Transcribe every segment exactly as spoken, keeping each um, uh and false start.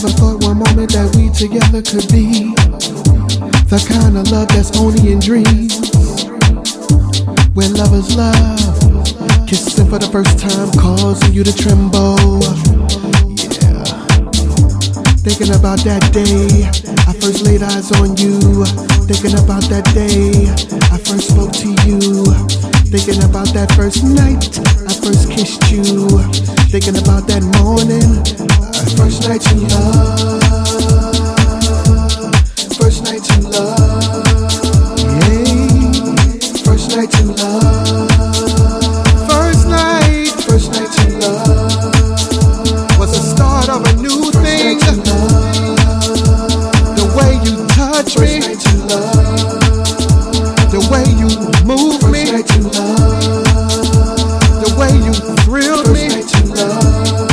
Never thought one moment that we together could be the kind of love that's only in dreams. Where lovers love, kissing for the first time, causing you to tremble. Yeah. Thinking about that day I first laid eyes on you. Thinking about that day I first spoke to you. Thinking about that first night I first kissed you. Thinking about that morning, uh, first night in love. First night in love. Yeah. First night in love. First night, first night in love was the start of a new first thing. The way you touch first me, night in love. The way you move first me, night in love. The way you thrill first me. Night in love.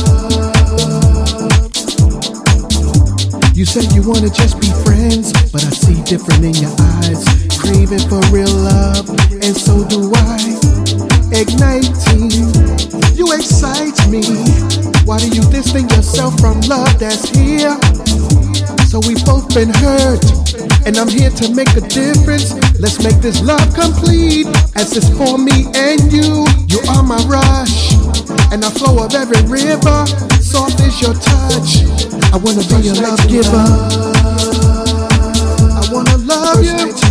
You said you wanna just be friends, but I see different in your eyes. Craving for real love, and so do I. Igniting, you excite me. Why do you distance yourself from love that's here? So we both been hurt, and I'm here to make a difference. Let's make this love complete, as it's for me and you. You are my rush, and the flow of every river. Soft is your touch. I wanna be your love giver. I wanna love you.